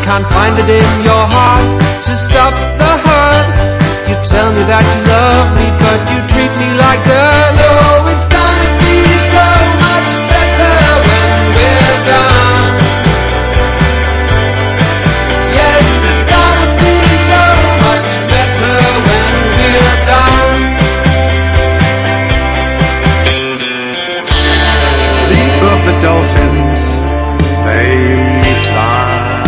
can't find it in your heart to stop the hurt. You tell me that you love me, but you treat me like dirt. So it's gonna be so much better when we're done. Yes, it's gonna be so much better when we're done. Leap of the dolphins, they fly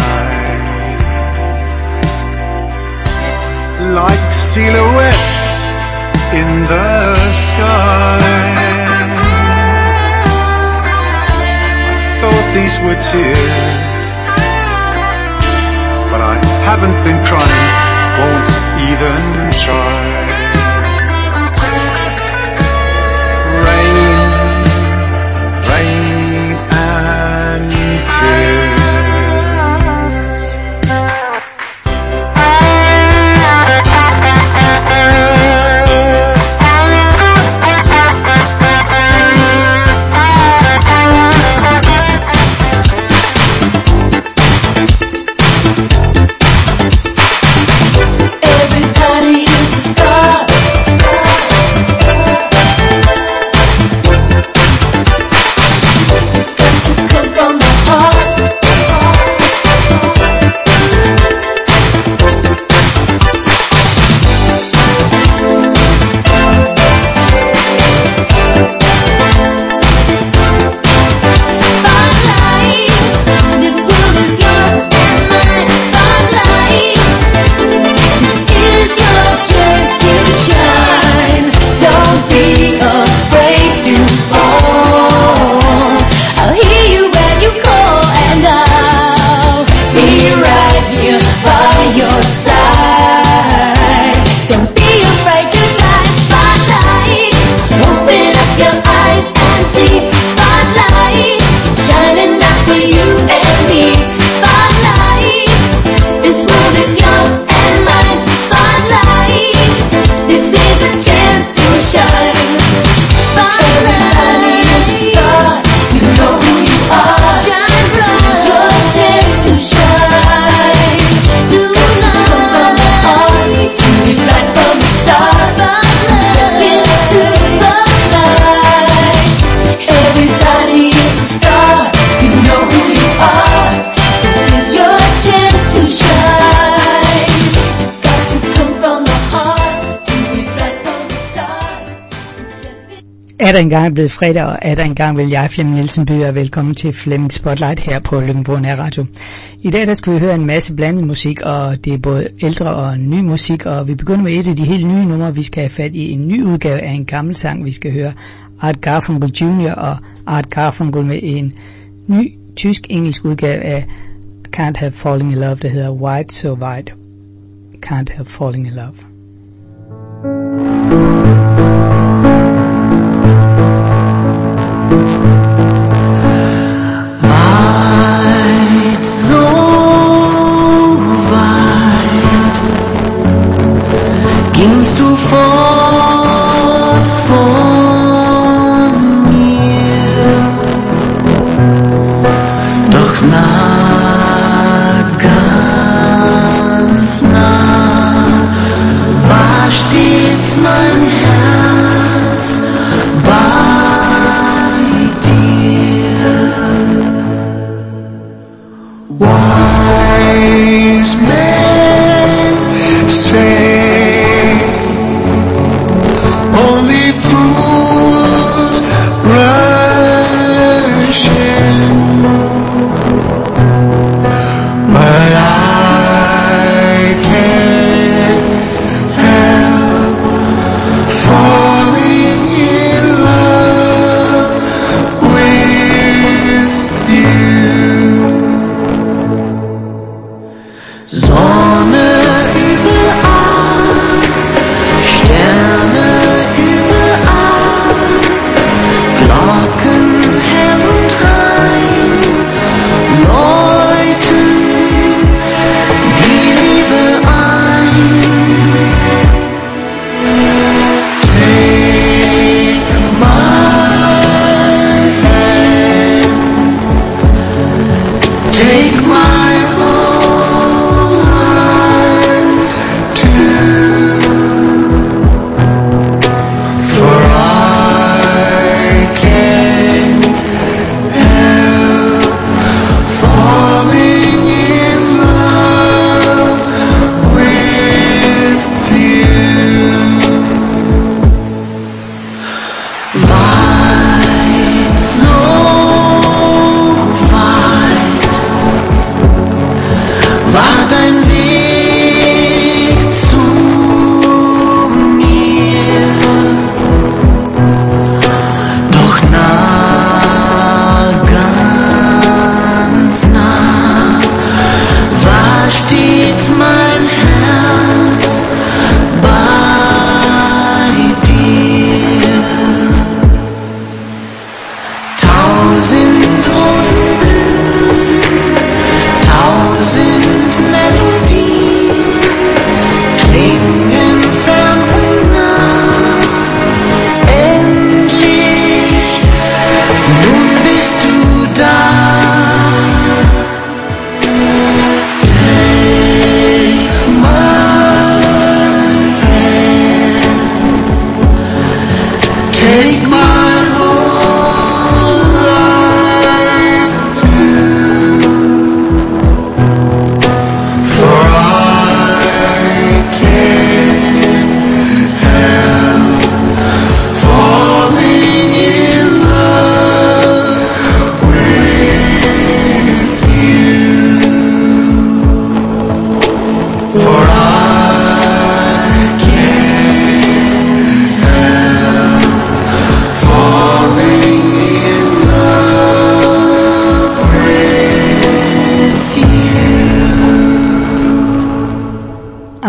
like silhouettes in the sky. I thought these were tears, but I haven't been crying, won't even try. Rain, rain and tears. Er der engang blevet fredag, og er der engang vil jeg, Flemming Nielsen, byde jer velkommen til Flemming Spotlight her på Lønborg Nærradio. I dag der skal vi høre en masse blandet musik, og det er både ældre og ny musik, og vi begynder med et af de helt nye numre. Vi skal have fat i en ny udgave af en gammel sang. Vi skal høre Art Garfunkel Jr. og Art Garfunkel med en ny tysk-engelsk udgave af Can't Help Falling in Love, der hedder White So White. Can't Help Falling in Love. Gingst du fort von mir, doch nah, ganz nah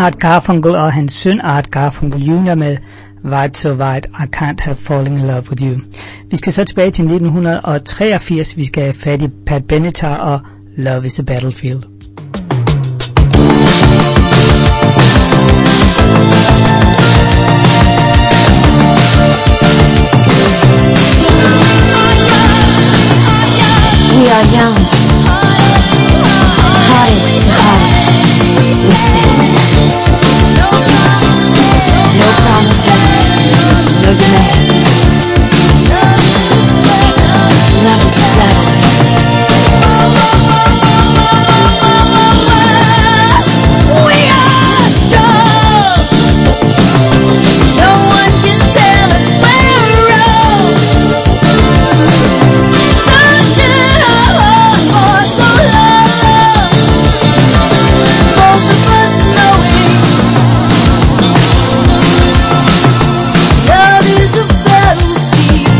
Art Garfunkel og hans søn Art Garfunkel Jr. med White So White, I Can't Help Falling in Love with You. Vi skal så tilbage til 1983. Vi skal have fat i Pat Benatar og Love is a Battlefield. We are young, heartache to heartache, we stand. No promises, no demands. Love is a battlefield. We are strong. No one can tell us where we're wrong. Searching our heart for so long. Both of us knowing love is a battlefield.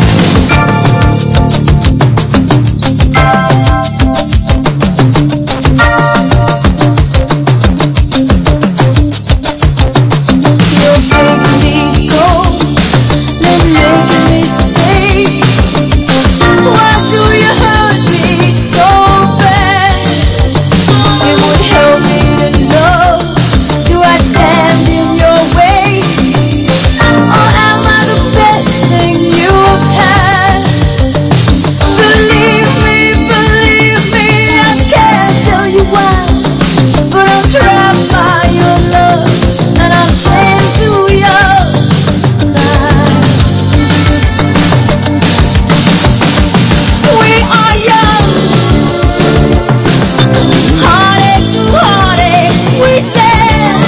You're breaking me cold, then making me stay. Why do you hurt me so bad? It would help me to know, do I stand in your way? Or am I the best thing you've had? Believe me, I can't tell you why, but I'm trapped by your love, and I'm chained to your side. We are young, heartache to heartache, we stand.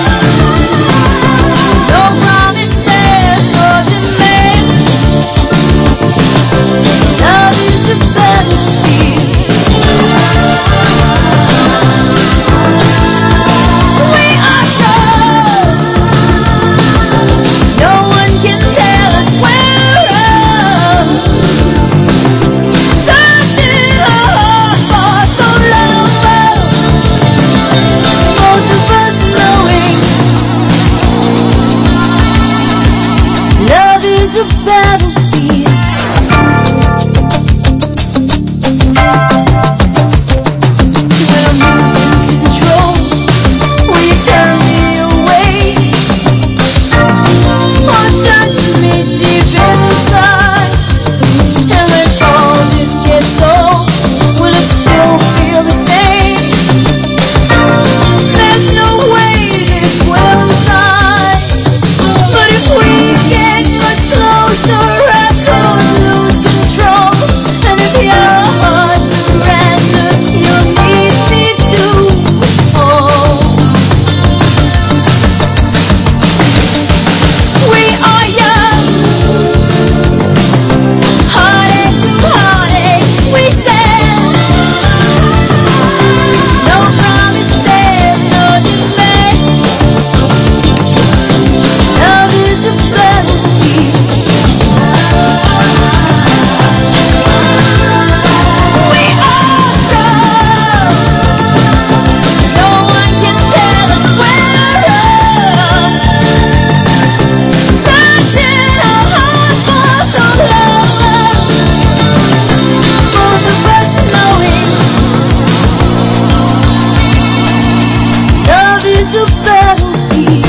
No promises, no demands. Love is a battlefield. We are strong. No one can tell us where we're wrong. Searching our heart for so long. Both of us knowing love is a battlefield. When I'm losing control, will you turn me away? Or touch me deep inside? And when all this gets old, will it still feel the same? There's no way this will die. But if we get much closer, I could lose control. And if your heart surrenders, you'll need me to fall. We are young, heartache to heartache, we stand. No promises, no demands. Love is a battlefield. We are strong. No one can tell us where we're wrong. Searching our heart for so long. Both of us knowing love is a battlefield.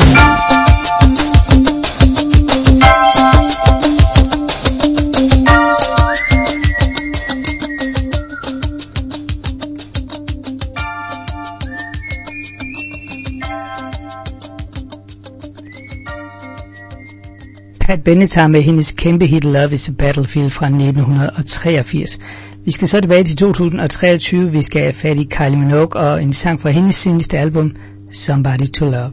Pat Benatar med hendes kæmpe hit Love is a Battlefield fra 1983. Vi skal så tilbage til 2023. Vi skal have fat i Kylie Minogue og en sang fra hendes seneste album, Somebody to Love.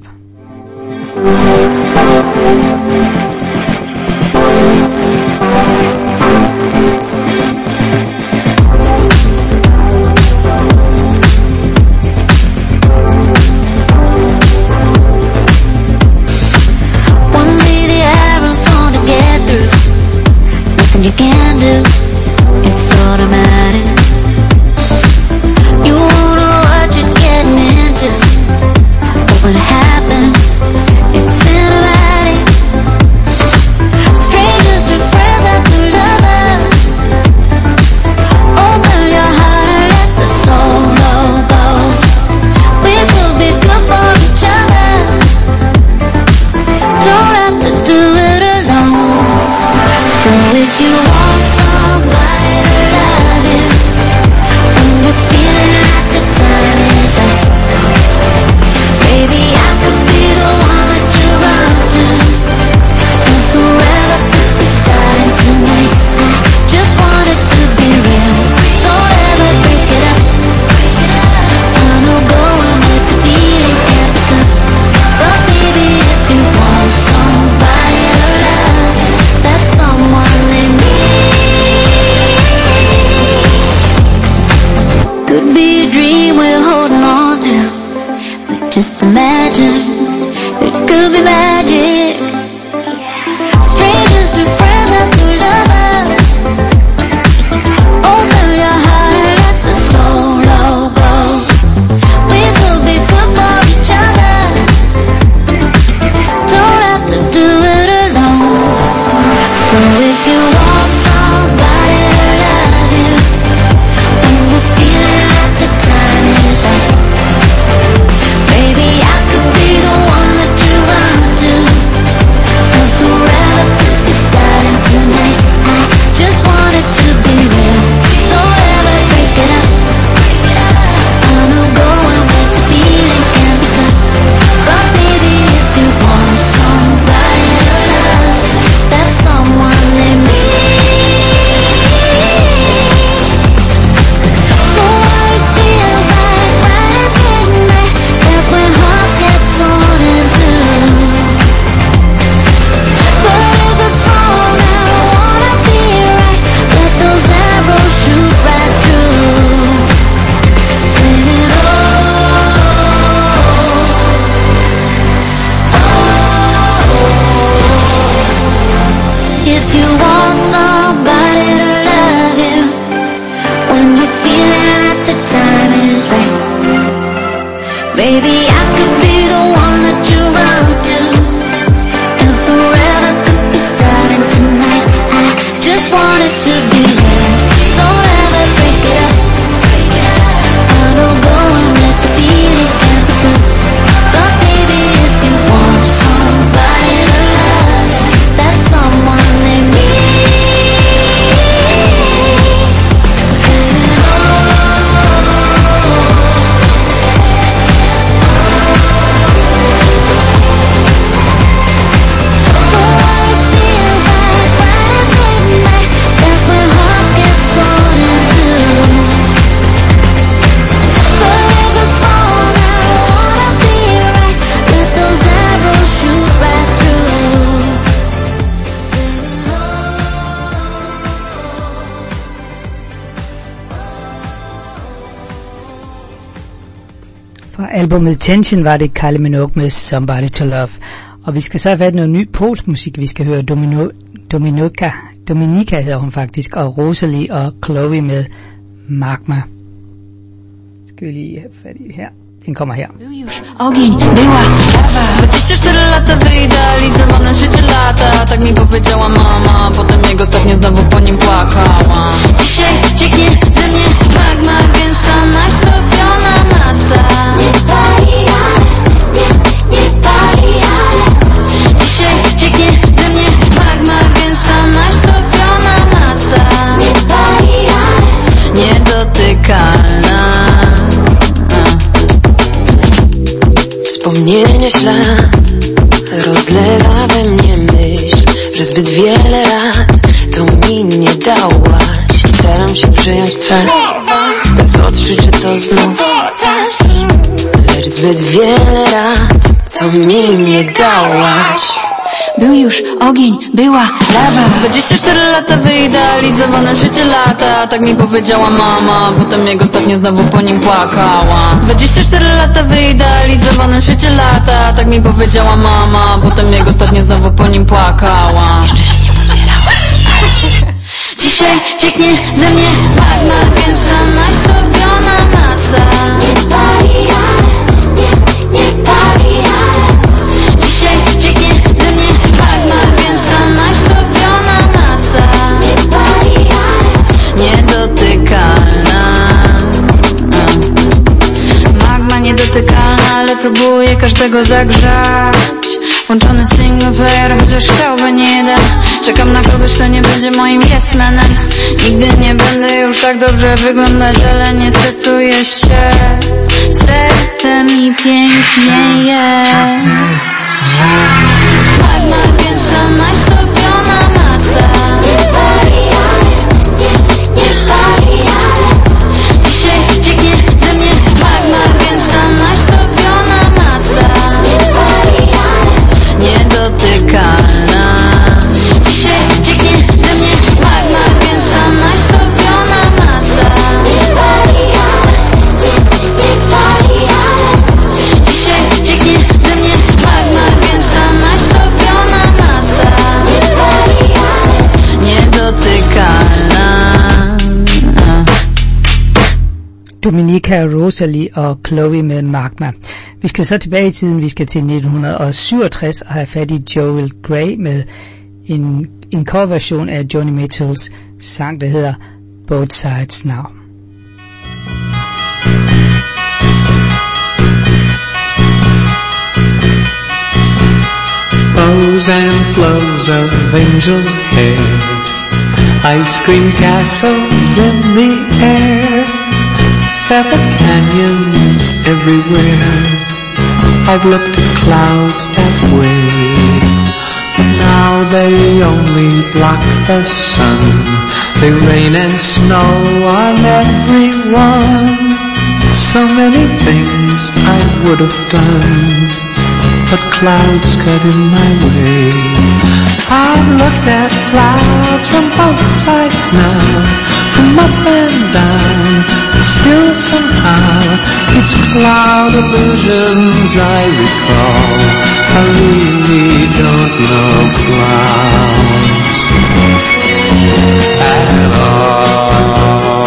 One day the arrow's gonna get through. Nothing you can do, it's automatic. You won't know what you're getting into, but when it happens, just imagine it could be magic. Strangers to friends and to lovers. Open your heart and let the soul go. We could be good for each other. Don't have to do it alone. So if you want somebody to love you, when you're feeling like the time is right, baby, I could be the one that you run to, and forever could be starting tonight. I just want it to be real. Don't ever break it up. I know going with the feeling can be tough, but baby, if you want somebody to love, that's someone named me. Oh, it feels like right at midnight. That's when hearts get torn in two. But if it's wrong, I don't wanna be right. Let those arrows shoot right through. Singing if you want somebody to love you, when you're feeling like the time is right, baby, I could be the one that you run to, and forever could be starting tonight. I just want it to be real. Don't ever break it up. I know going with the feeling can be tough, but baby, if you want somebody to love, that's someone named me. Fra albumet Tension var det Kylie Minogue med Somebody to Love. Og vi skal så have noget ny polsk musik. Vi skal høre Dominika hedder hun faktisk, og Rosalie og Chloe med Magma. Skal vi lige have fat i her. Den kommer her. Był już ogień, była lawa. 24 lata wyidealizowane życie lata. Tak mi powiedziała mama. Potem jego ostatnio znowu po nim płakała. Dzisiaj cieknie ze mnie magma, gęsta, nastopiona masa. Nie pali, ale, nie pali, ale. Dzisiaj cieknie ze mnie magma, gęsta, nastopiona masa. Nie pali, ale. Niedotykalna. Wspomnienie ślad rozlewa we mnie myśl, że zbyt wiele lat to mi nie dałaś. Staram się przyjąć twe bez odczucia to znów, lecz zbyt wiele lat to mi nie dałaś. Był już ogień, była lawa. 24 lata wyidealizowane życie lata. Tak mi powiedziała mama. Potem jego ostatnio znowu po nim płakała. 24 lata wyidealizowane życie lata. Tak mi powiedziała mama. Potem jego ostatnio znowu po nim płakała. Jeszcze się nie pozbierała. Dzisiaj cieknie ze mnie magma, gęsta, nastopiona masa. Nie pali, ale, nie pali, ale. Dzisiaj cieknie ze mnie magma, gęsta, nastopiona masa. Nie pali, ale. Niedotykalna. Magma niedotykalna, ale próbuję każdego zagrzać. Włączony single player, chociaż chciałby nie da. Czekam na kogoś, kto nie będzie moim yes manem. Nigdy nie będę już tak dobrze wyglądać, ale nie stresuję się. Serce mi pięknie jest. Magma gęsta, nastopiona masa. Nie pali, ale, nie pali, ale. Dzisiaj cieknie ze mnie magma gęsta, nastopiona masa. Nie pali, ale. Niedotykalna. Dzisiaj cieknie ze mnie magma gęsta, nastopiona masa. Nie pali, ale, nie pali, ale. Dzisiaj Dominica, Rosalie og Chloe med Magma. Vi skal så tilbage i tiden, vi skal til 1967 og have fat i Joel Grey med en coverversion af Joni Mitchells sang, der hedder Both Sides Now. Bows and flows of angel hair, ice cream castles in the air, feather canyons everywhere. I've looked at clouds that way, but now they only block the sun. They rain and snow on everyone. So many things I would have done, but clouds got in my way. I've looked at clouds from both sides now, from up and down, but still somehow it's cloud illusions I recall. I really don't know clouds at all.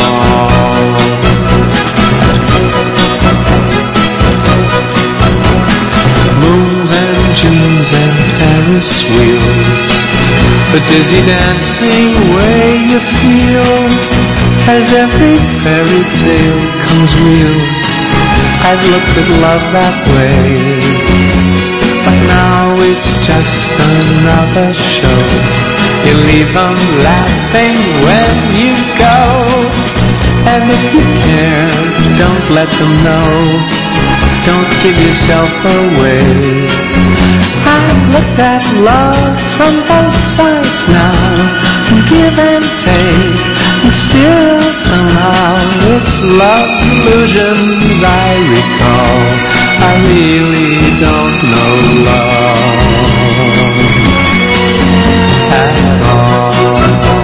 Moons and Junes and Ferris wheels, the dizzy dancing way you feel as every fairy tale comes real. I've looked at love that way, but now it's just another show. You leave them laughing when you go, and if you care, don't let them know. Don't give yourself away. I've looked at love from both sides now, from give and take, and still somehow it's love's illusions I recall. I really don't know love at all.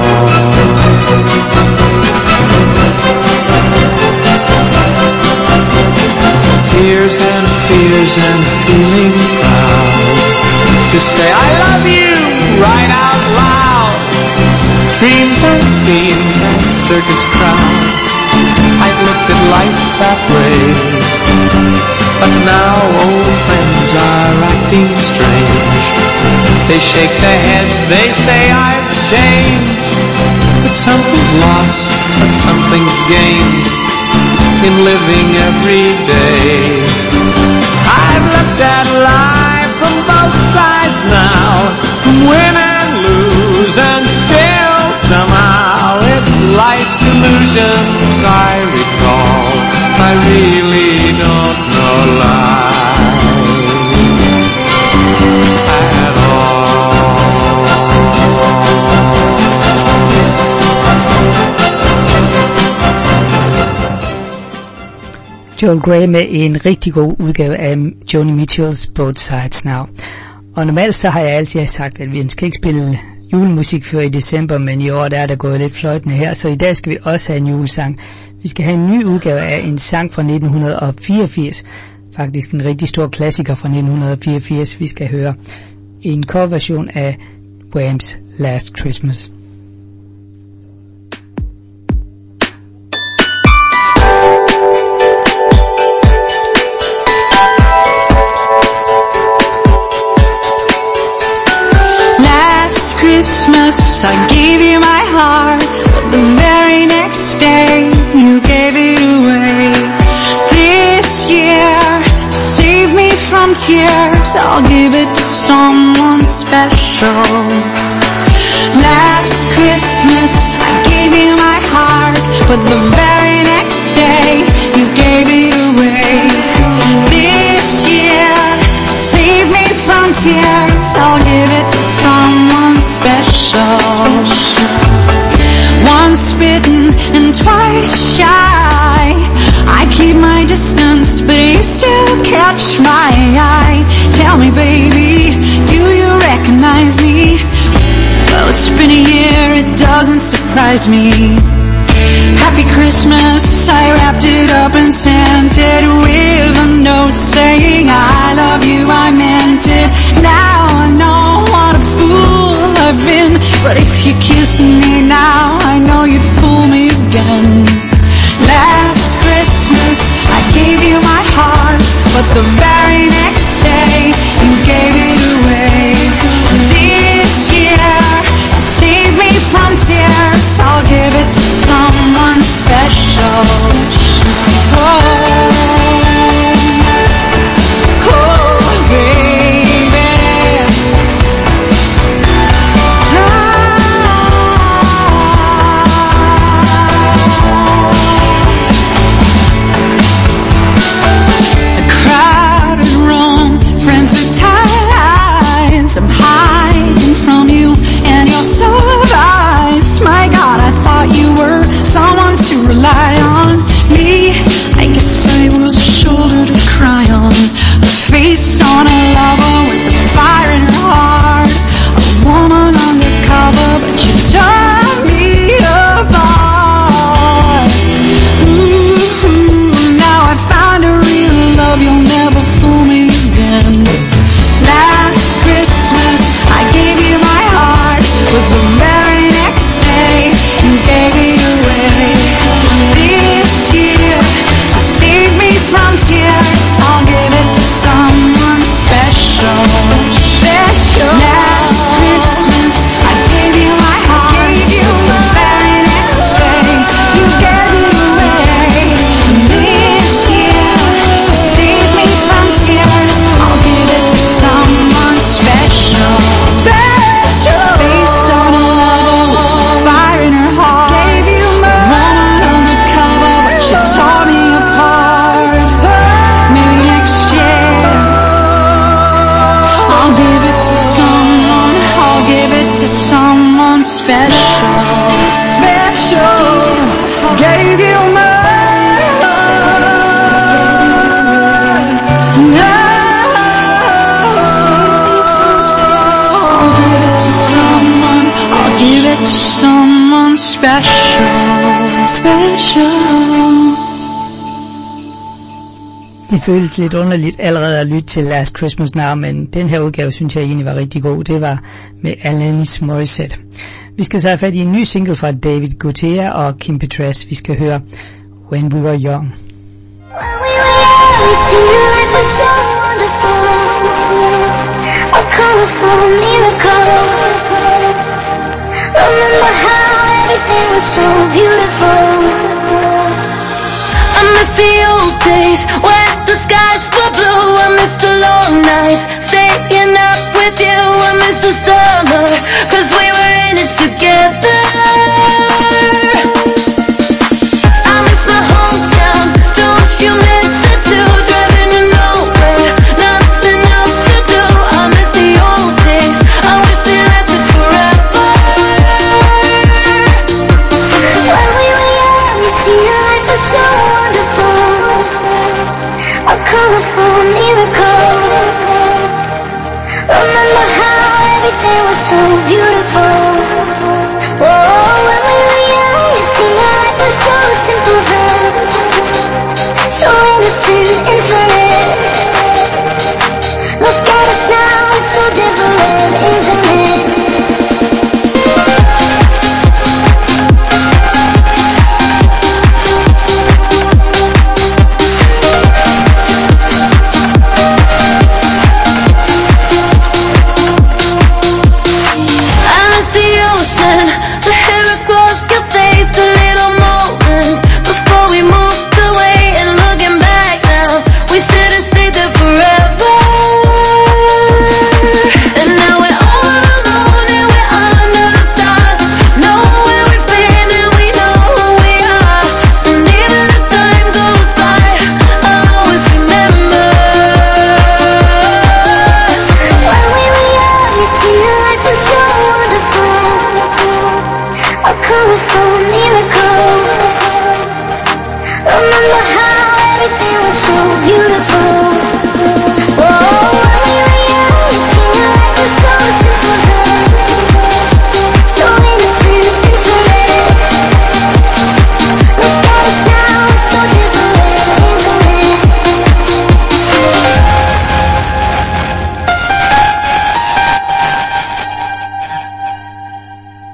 Tears and fears and feeling proud to say I love you right out loud. Dreams and schemes and circus crowds, I've looked at life that way, but now old friends are acting strange. They shake their heads, they say I've changed, but something's lost, but something's gained in living every day. I've looked at life from both sides now, win and lose, and still somehow it's life's illusions I recall. I really don't know life at all. Joel Grey med en rigtig god udgave af Joni Mitchells Both Sides Now. Og normalt så har jeg altid sagt, at vi skal ikke spille julemusik før i december, men i år der er der gået lidt fløjtende her, så i dag skal vi også have en julesang. Vi skal have en ny udgave af en sang fra 1984, faktisk en rigtig stor klassiker fra 1984, vi skal høre. En coverversion af Wham's Last Christmas. Christmas, I gave you my heart, but the very next day you gave it away. This year, to save me from tears, I'll give it to someone special. Last Christmas, I gave you my heart, but the very next day you gave it away. This year, to save me from tears, I'll give it to someone special. Once bitten and twice shy, I keep my distance, but you still catch my eye. Tell me, baby, do you recognize me? Well, it's been a year, it doesn't surprise me. Happy Christmas, I wrapped it up and sent it with a note saying I love you, I meant it. Now I know what a fool I've been, but if you kissed me now, I know you'd fool me again. Last Christmas but the very next day you gave it away. This year, to save me from tears, I'll give it to someone special. Oh, baby. A crowded room, friends with ties. I'm hiding from you and your soft eyes. My God, I thought you were someone to rely on. Me, I guess I was a shoulder to cry on, a face on a lover with a fire in her heart, a woman undercover, but you tore me apart. Ooh, now I found a real love, you'll never fool me again. Last Christmas I gave you my heart, but the very next day you gave it away. This year, to save me from tears, I'll give it to someone special. Special. Last Christmas I gave you my heart, the very next day you gave it away. This year, to save me from tears, I'll give it to someone special. Special. Based on a lover with fire in her heart, gave you my woman undercover, but she tore me apart. Maybe next year I'll give it to someone, I'll give it to someone special. Special. Gave you my I'll give it to someone, I'll give it to someone special. Special. Det føles lidt underligt allerede at lytte til Last Christmas Now, men den her udgave synes jeg egentlig var rigtig god. Det var med Alanis Morissette. Vi skal så have fat i en ny single fra David Guetta og Kim Petras. Vi skal høre When We Were Young. When we were young, it seemed life was so wonderful. A colorful miracle. Remember how everything was so beautiful. I miss the old days when the skies were blue. I miss the long nights staying up with you. I miss the summer, 'cause we were in it together. I miss my hometown, don't you miss it too? Driving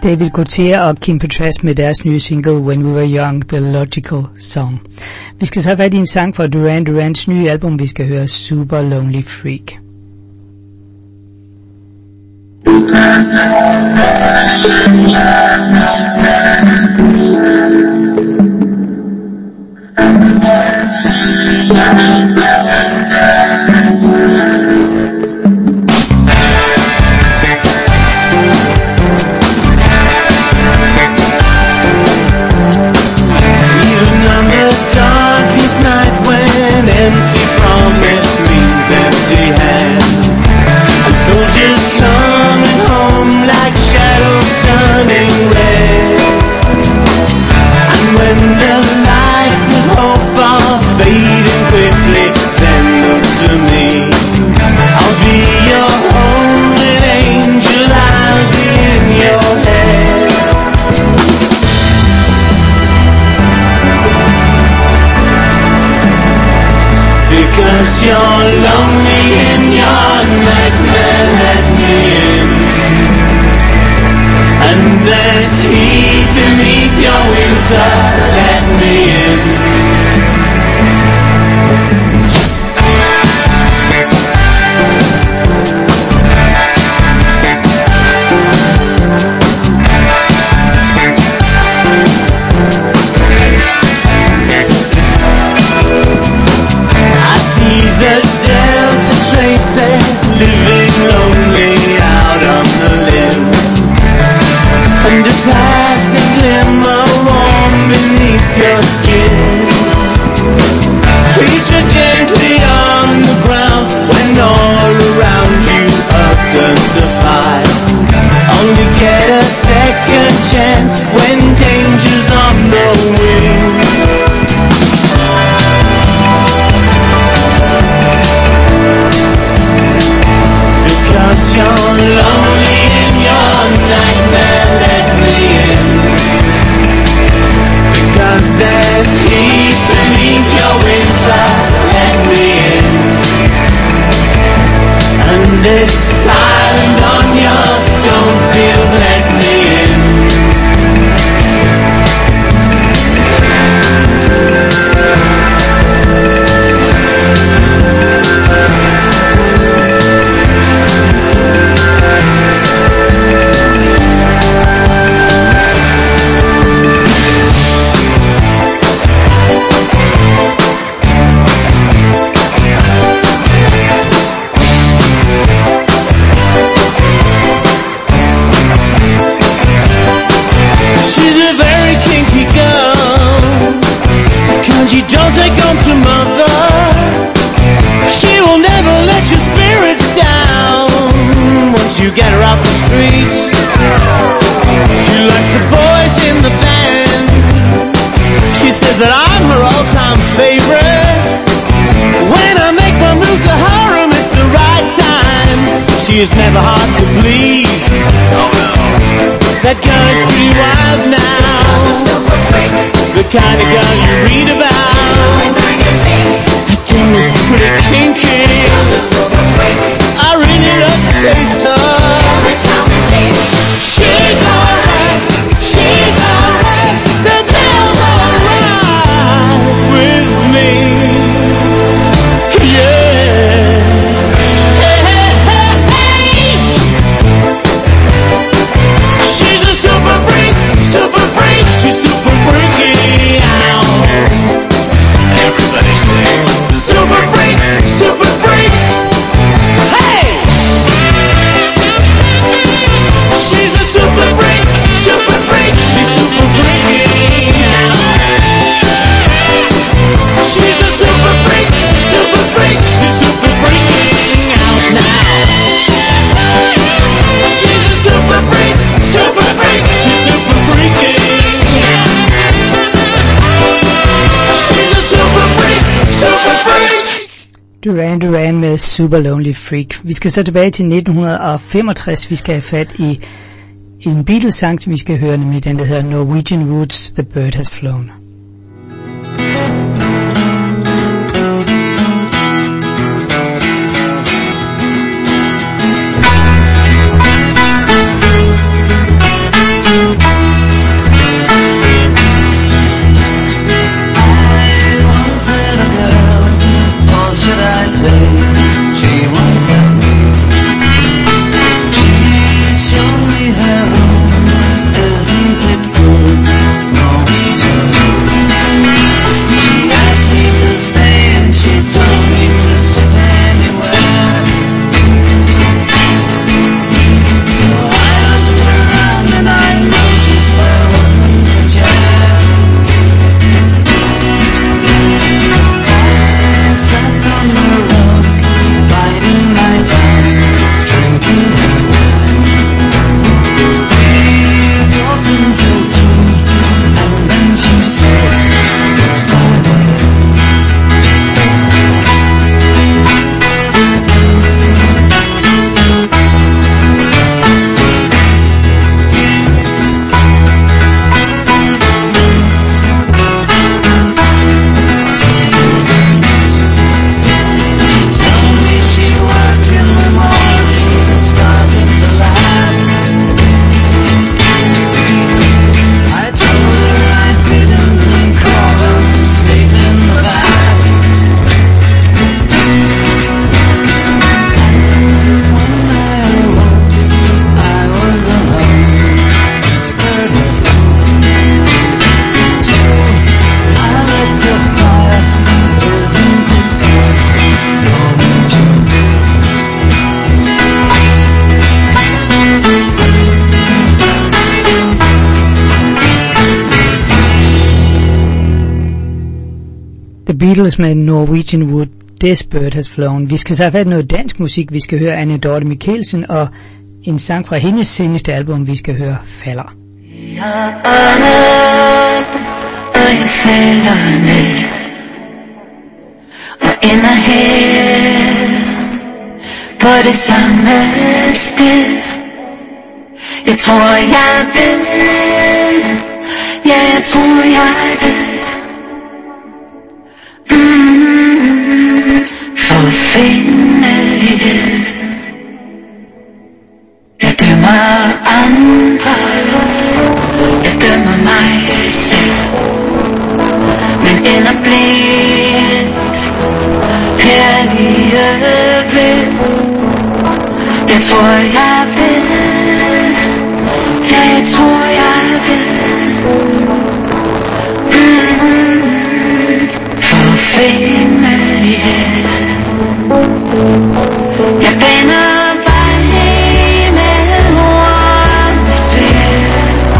David Gautier og Kim Petras med deres nye single When We Were Young, The Logical Song. Vi skal så have fat i en sang fra Duran Durans nye album, vi skal høre Super Lonely Freak. Empty promise means empty hand, and soldiers coming home like shadows turning red. And when the lights of hope are fading quickly, then look to me. I'll be your holding angel, I'll be in your head. Because you're lonely in your nightmare, let me in. And there's heat beneath your winter, let me in. Traces living lonely out on the limb, and a passing glimmer warm beneath your skin. Please tread gently on the ground when all around you earth turns to fire. Only get a second chance when danger's on the wing. Because you're lonely in your nightmare, let me in. Because there's heat beneath your winter, let me in. And it's silent on your stone field, let me in. Don't take on to mother, she will never let your spirits down. Once you get her off the streets, she likes the boys in the band. She says that I'm her all-time favorite. When I make my move to Harlem, it's the right time. She is never hard to please. That girl is pretty wild now, the kind of girl you read about. That girl is pretty kinky, I really love to taste her. She's alright, she's alright, the girl's alright with me. Yeah. Hey, hey, hey, hey. She's a super freak, she's super freaky. Everybody say super freak, super freak. Hey! She's a super freak, she's super freaky. She's a super freak, she's super freaky out now. She's a super freak, she's super freaky. Duran Duran med Super Lonely Freak. Vi skal så tilbage til 1965. Vi skal have fat i en Beatles-sang, som vi skal høre, nemlig den, der hedder Norwegian Roots, The Bird Has Flown. The Beatles med Norwegian Wood, This Bird Has Flown. Vi skal så have fat noget dansk musik. Vi skal høre Anne Dorthe Michelsen, og en sang fra hendes seneste album, vi skal høre, Falder. Jeg og jeg falder ned og ender her på det samme sted. Jeg tror jeg ved, ja jeg tror jeg ved. Forfindelighed. Jeg dømmer andre, jeg dømmer mig selv, men ender blindt her alligevel. Jeg tror jeg ved, ja jeg tror jeg ved. Forfindelighed. Jeg baner vej med ordene svær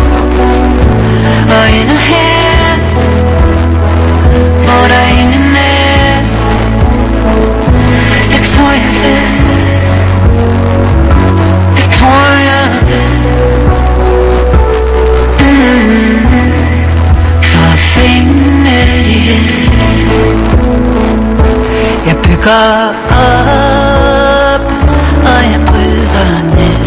og ender her, hvor der ingen er. Jeg tror jeg ved, jeg tror jeg ved. Forfindelighed. Jeg bygger op, og jeg bryder ned.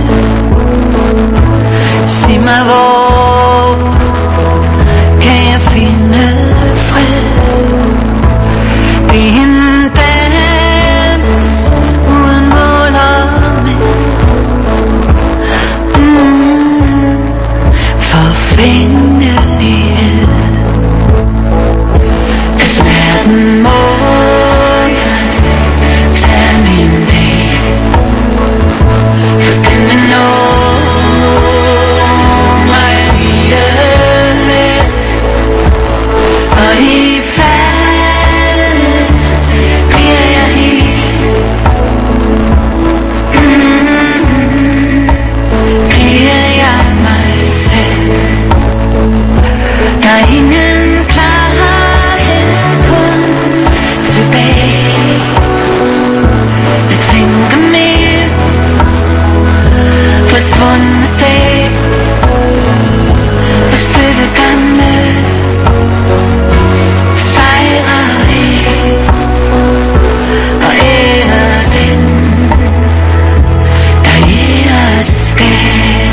Sig mig, hvor kan jeg finde fred? Det er en dans uden mål og med. Forfindelighed. Hvis verden må tag min vej, for den vil nå mig alligevel. Og i faldet bliver jeg helt, bliver jeg mig selv. Der er ingen klarhed, kun tilbage. Jeg tænker mit på svundne dage, på støtte gamle sejre af, og ære den, der ære skal.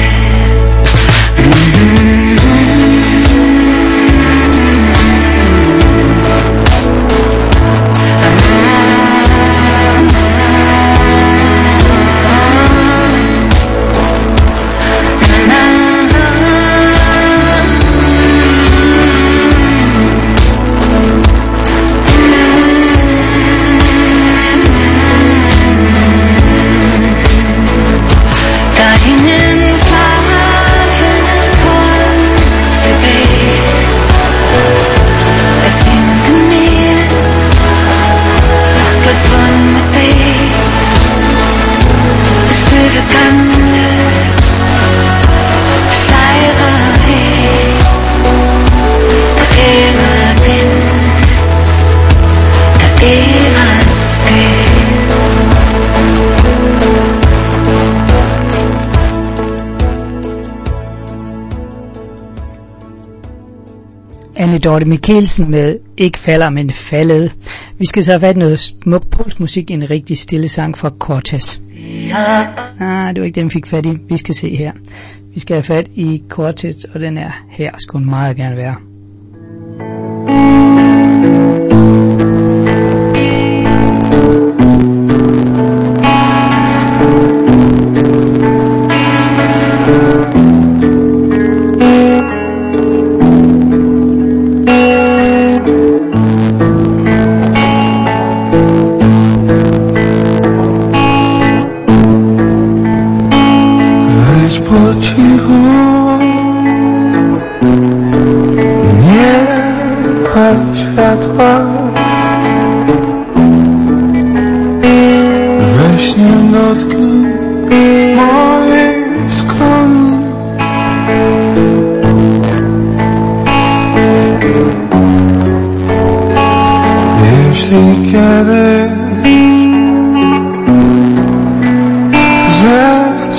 Anne Dorthe Michelsen med Ikke falder, men faldet. Vi skal så have fat noget smuk polskmusik, en rigtig stille sang fra Cortez. Det var ikke den, vi fik fat i. Vi skal se her. Vi skal have fat i Cortez, og den er her, skulle meget gerne være.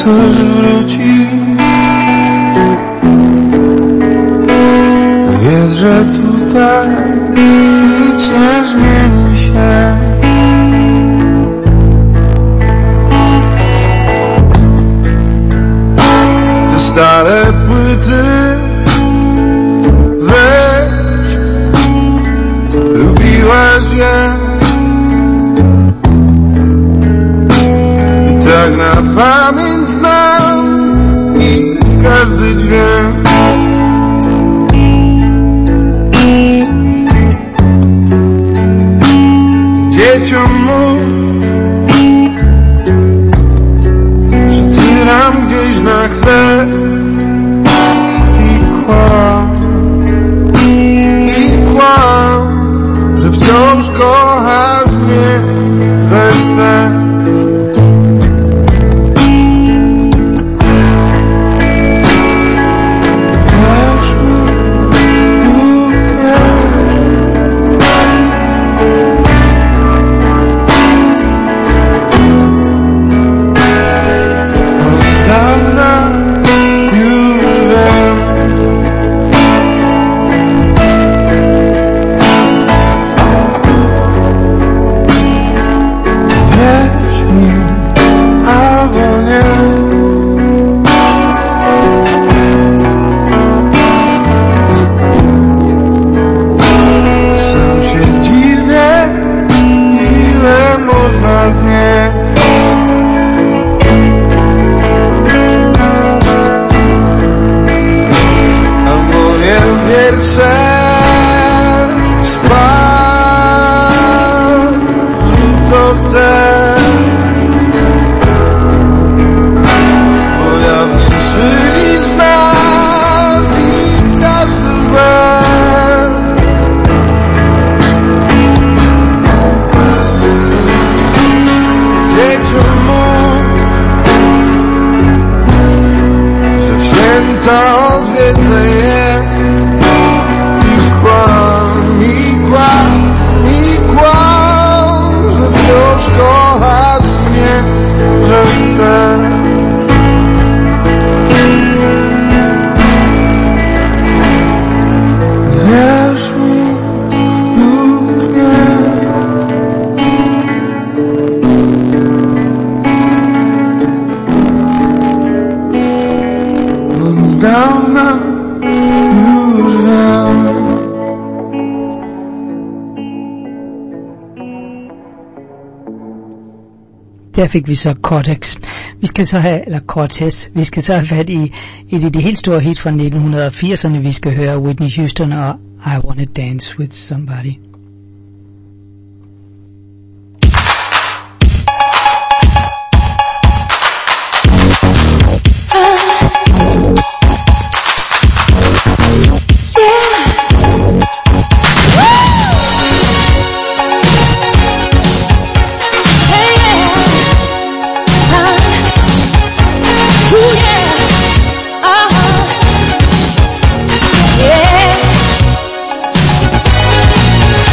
chcesz wrócić, wiedz, że tutaj nic nie zmieni się. Te stare płyty weź, lubiłaś je i tak na pamięć znam i każdy dźwięk. Dzieciom mów, że ty nam gdzieś na chwilę i kłam, że wciąż kochasz mnie we tle. Der fik vi så Cortex. Vi skal så have, eller Cortez, vi skal så have fat i et af de helt store hit fra 1980'erne. Vi skal høre Whitney Houston og I Wanna Dance With Somebody. Yeah.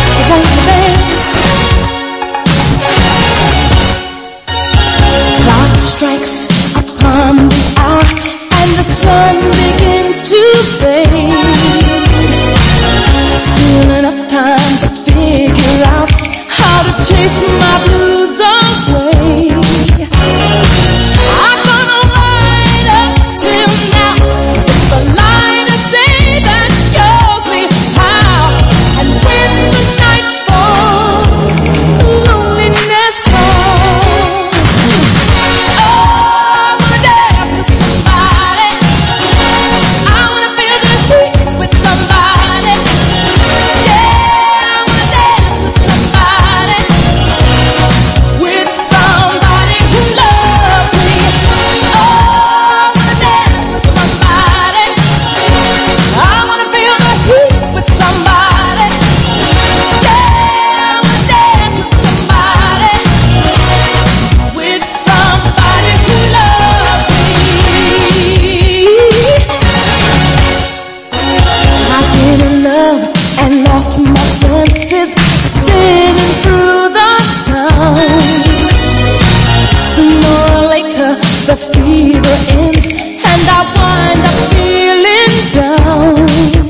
the fever ends and I wind up feeling down.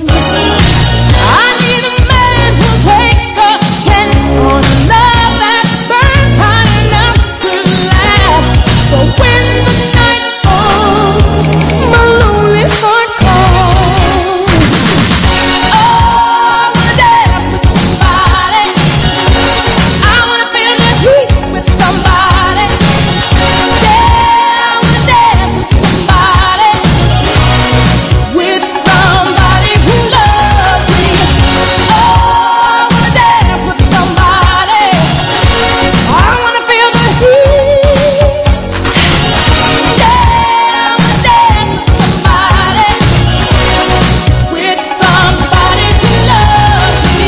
I need a man who'll take a chance on a love that burns hot enough to last. So when the night falls, my lonely heart calls. Oh, I wanna dance with somebody. I wanna feel the heat with somebody. Yeah, I wanna dance with somebody. With somebody who loves me. Oh, I wanna dance with somebody. I wanna feel the heat. Yeah, I wanna dance with somebody. With somebody who loves me.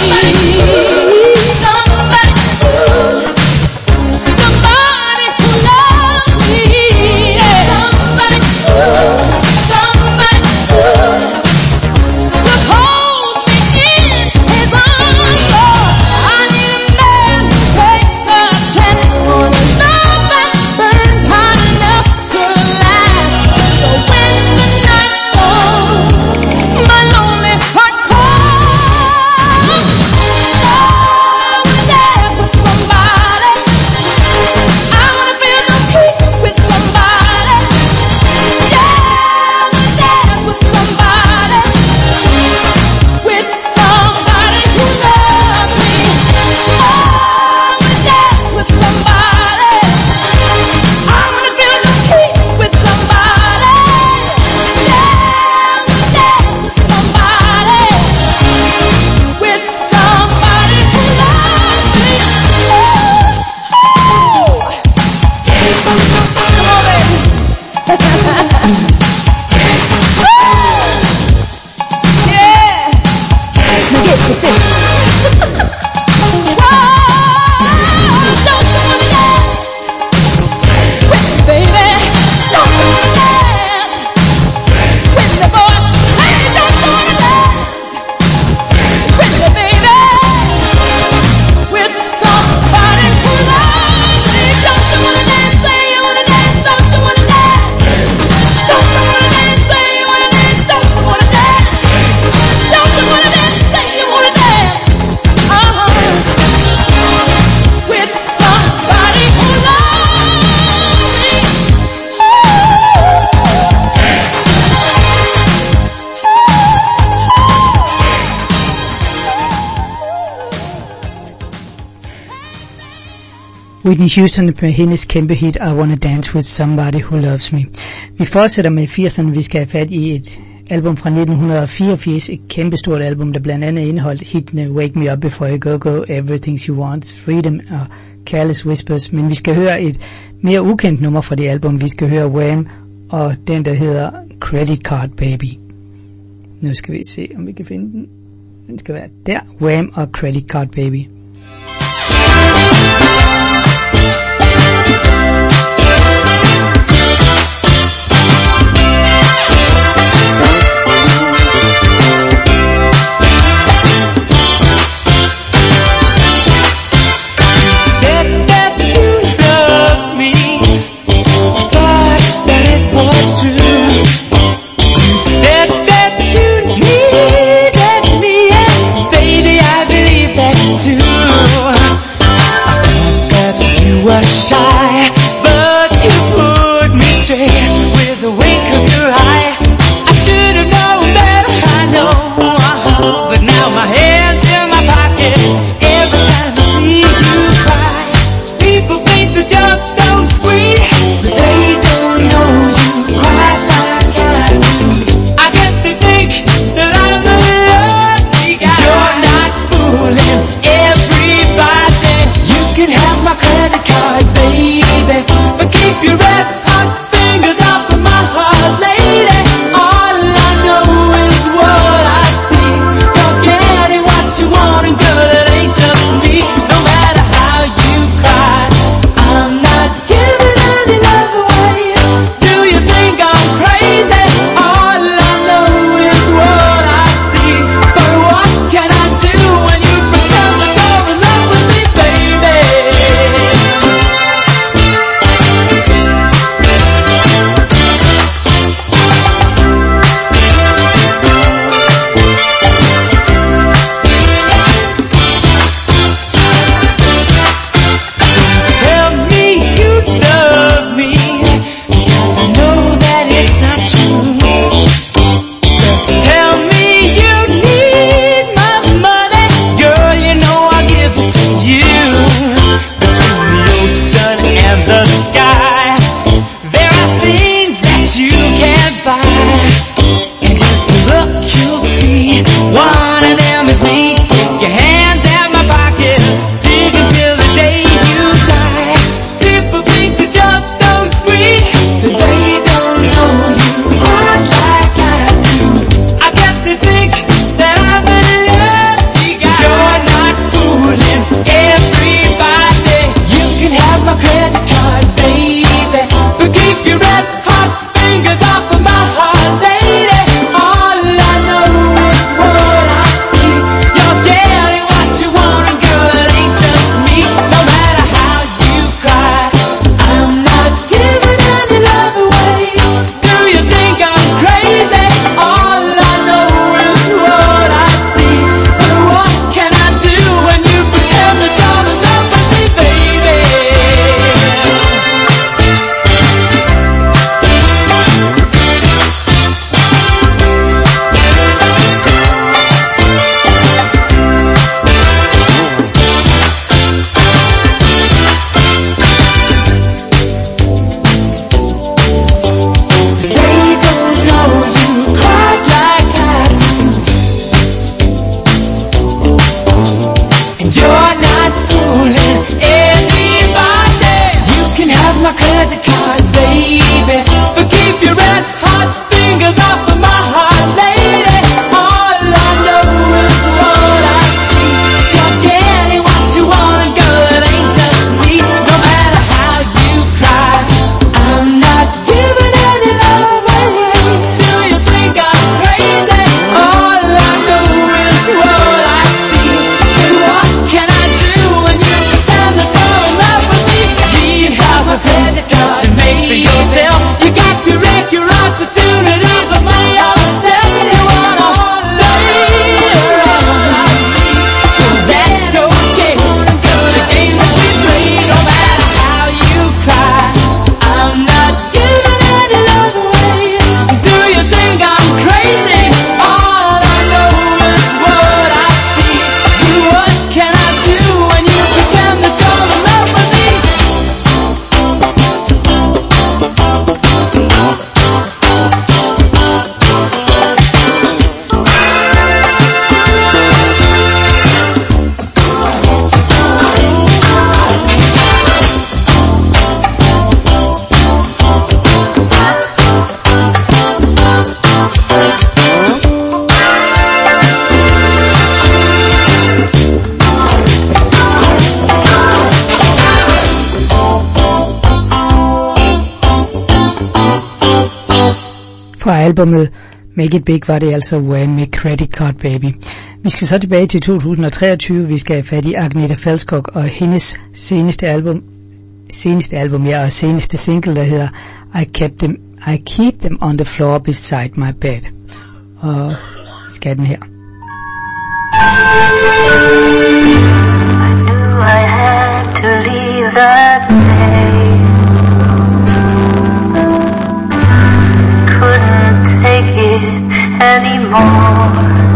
Somebody who loves me. Whitney Houston med hendes kæmpe hit I Wanna Dance With Somebody Who Loves Me. Vi fortsætter med 80'erne. Vi skal have fat i et album fra 1984, et kæmpestort album, der blandt andet indeholdt hitene Wake Me Up Before You Go Go, Everything She Wants, Freedom og Careless Whispers. Men vi skal høre et mere ukendt nummer fra det album. Vi skal høre Wham og den, der hedder Credit Card Baby. Nu skal vi se, om vi kan finde den. Den skal være der. Wham og Credit Card Baby. Shy, but you put me straight with a wink of your eye. I should have known better, I know, but now my hand's in my pocket every time I see you cry. People think they're just so sweet, but they don't know you quite like I do. I guess they think that I'm the lucky guy. You're not fooling everybody. You can have my credit card, baby. Fra albumet Make It Big var det altså Wham med Credit Card Baby. Vi skal så tilbage til 2023. Vi skal have fat i Agnetha Fältskog og hendes seneste album og seneste single, der hedder I Keep Them on the Floor Beside My Bed. Og vi skal have den her. I knew I had to leave that day. Couldn't take it anymore.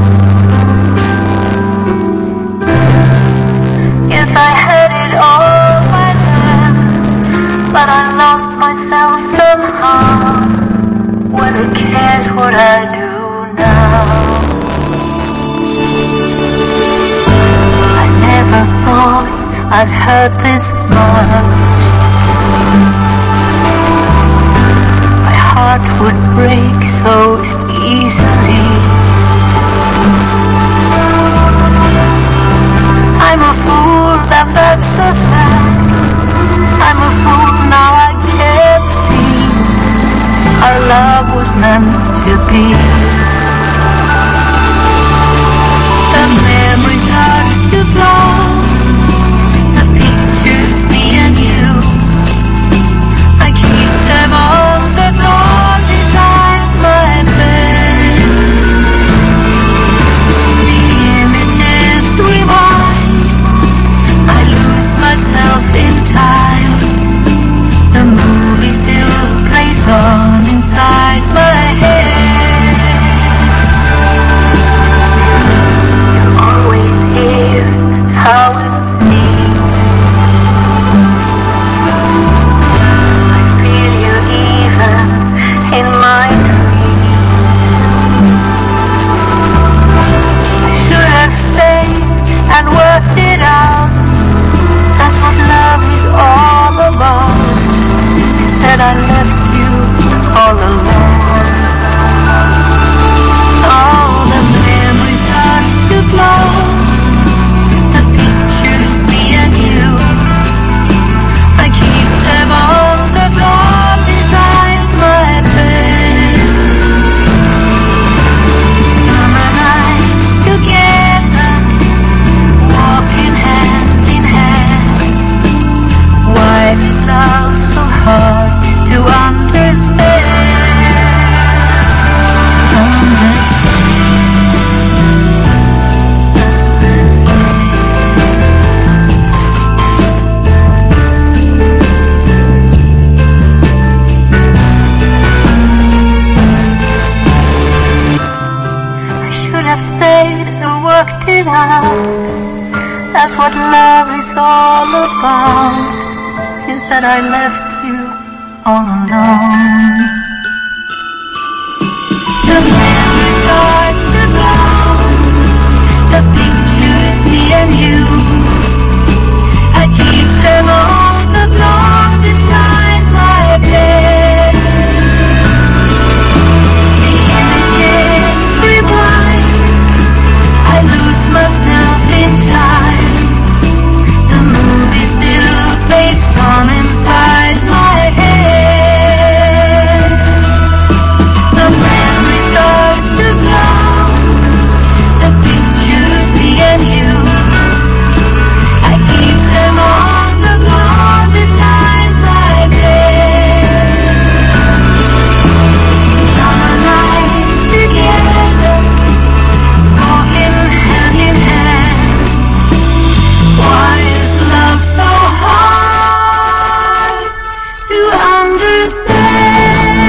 Yes, I had it all by then, but I lost myself somehow. Well, who cares what I do now? I never thought I'd hurt this much. My heart would break so easily. I'm a fool, and that's a fact. I'm a fool, now I can't see. Our love was meant to be. The memory starts to flow. The pictures, me and you. I keep them on the floor beside my bed. The images rewind. I lose myself in time. The movie still plays on inside my head. You're always here, that's how it seems. I feel you even in my dreams. I should have stayed and worked it out. That's what love is all about. Instead I left you all alone. All the memories start to flow. The pictures, me and you. I keep them on the floor beside my bed. Summer nights together, walking hand in hand. Why is love so hard to understand? I should have stayed and worked it out. That's what love is all about. Instead I left you all alone. The memory starts to blow. The pictures, me and you. I keep them on the floor beside my bed. The images rewind. I lose myself in time. The movie still plays on inside my head. The memory starts to flow. The pictures, me and you. I keep them on the floor beside my bed. Summer nights together, walking hand in hand. Why is love so hard to understand?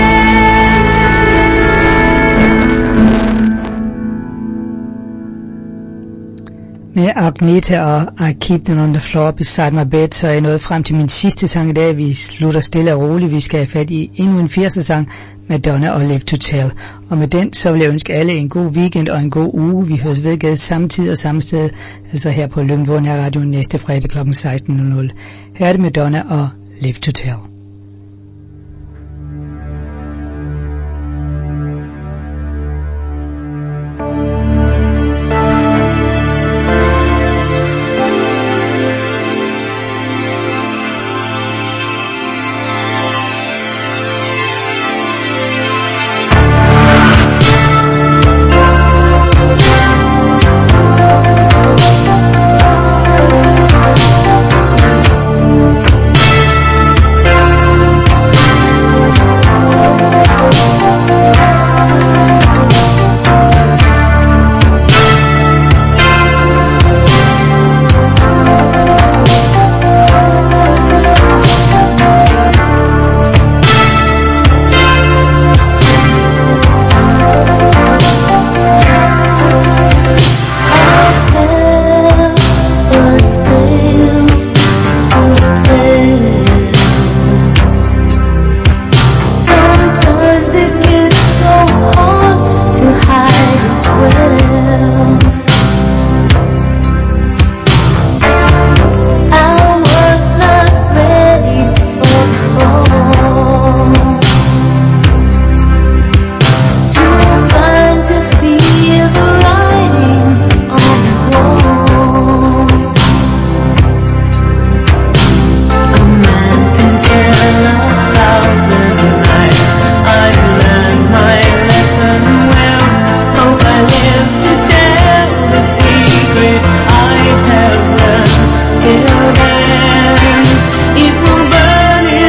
Med Agnetha og I Keep Them on the Floor Beside My Bed, så er jeg nået frem til min sidste sang i dag. Vi slutter stille og roligt. Vi skal have fat i endnu en 80'er sang, Madonna og Live to Tell. Og med den, så vil jeg ønske alle en god weekend og en god uge. Vi høres ved samme tid og samme sted, altså her på Lyngby Radio næste fredag kl. 16:00. Her er det Madonna og Live to Tell.